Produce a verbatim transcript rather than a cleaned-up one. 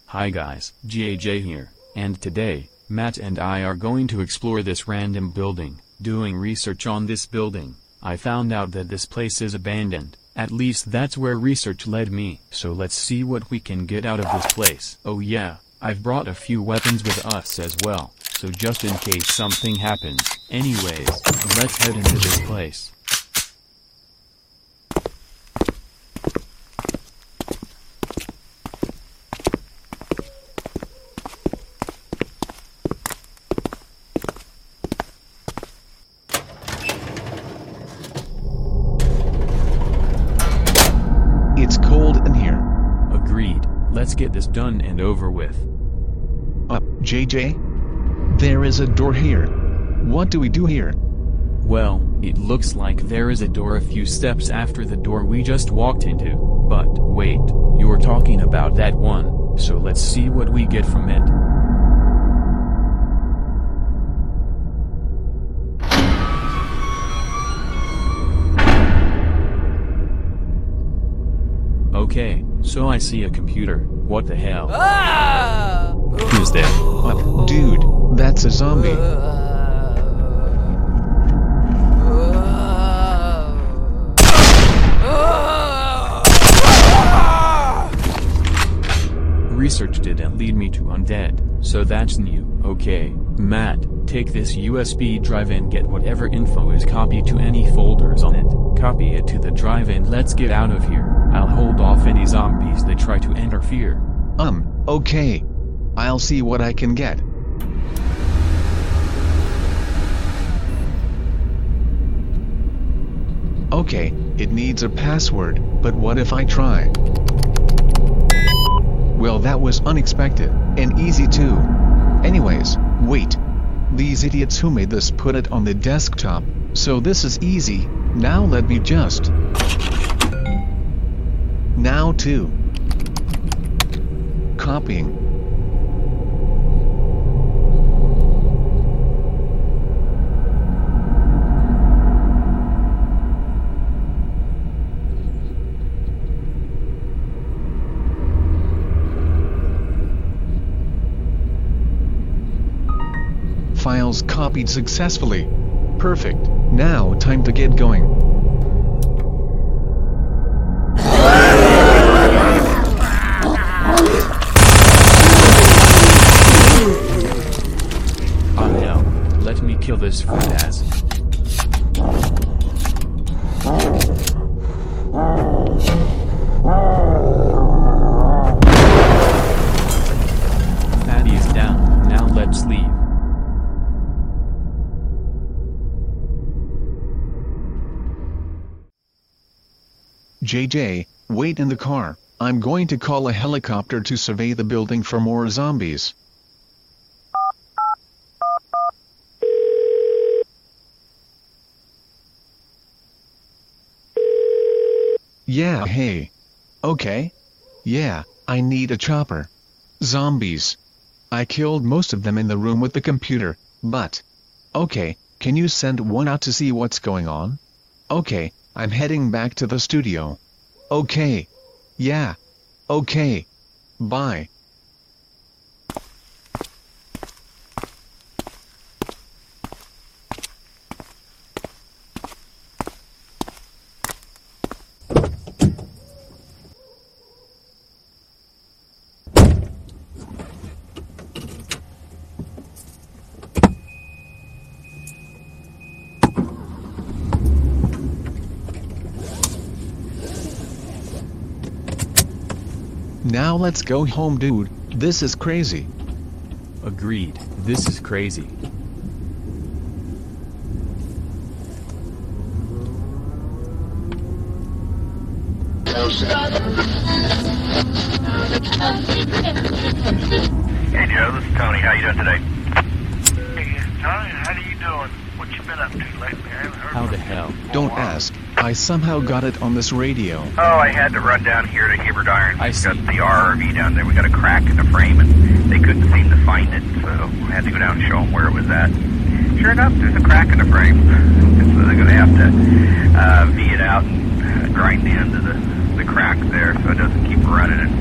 Hi guys, J J here, and today, Matt and I are going to explore this random building. Doing research on this building, I found out that this place is abandoned. At least that's where research led me. So let's see what we can get out of this place. Oh yeah, I've brought a few weapons with us as well, so just in case something happens. Anyways, let's head into this place. Let's get this done and over with. Uh, J J? There is a door here. What do we do here? Well, it looks like there is a door a few steps after the door we just walked into. But, wait, you're talking about that one, so let's see what we get from it. Okay, so I see a computer. What the hell? Ah! Who's there? Uh, dude, that's a zombie. Research didn't lead me to undead, so that's new. Okay, Matt, take this U S B drive and get whatever info is copied to any folders on it. Copy it to the drive and let's get out of here. I'll hold off any zombies that try to interfere. Um, okay. I'll see what I can get. Okay, it needs a password, but what if I try? Well, that was unexpected, and easy too. Anyways, wait. These idiots who made this put it on the desktop, so this is easy. Now let me just... Now too. Copying. Files copied successfully. Perfect. Now time to get going. Kill this fat ass. Fatty is down, now let's leave. J J, wait in the car. I'm going to call a helicopter to survey the building for more zombies. Yeah, hey. Okay. Yeah, I need a chopper. Zombies. I killed most of them in the room with the computer, but... Okay, can you send one out to see what's going on? Okay, I'm heading back to the studio. Okay. Yeah. Okay. Bye. Now let's go home, dude. This is crazy. Agreed. This is crazy. Hey Joe, this is Tony. How you doing today? Hey Tony, how you doing? What you been up to lately? I haven't heard How from the you. hell? Don't ask. I somehow got it on this radio. Oh, I had to run down here to Heberdiron. I We've see. got the R V down there. We got a crack in the frame, and they couldn't seem to find it, so I had to go down and show them where it was at. Sure enough, there's a crack in the frame, so they're going to have to uh, V it out and uh, grind the end of the, the crack there so it doesn't keep running and